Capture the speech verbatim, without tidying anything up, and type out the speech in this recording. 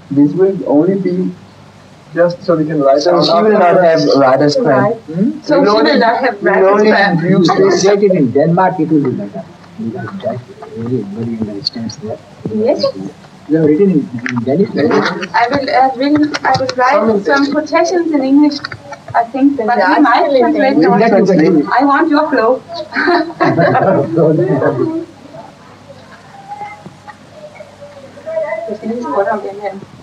This will only be just so we can write So down. she will not have writer's cramp. Hmm? So We she only- will not have we writer's only cramp. use If you this. get it in Denmark, it will be better. Because that really nobody understands that. Yes. You have written in, in Danish. I will, uh, really, I will write some quotations in English, I think, but we might translate We will them. translate. I want your flow. Jeg skal lige spurgte om den her.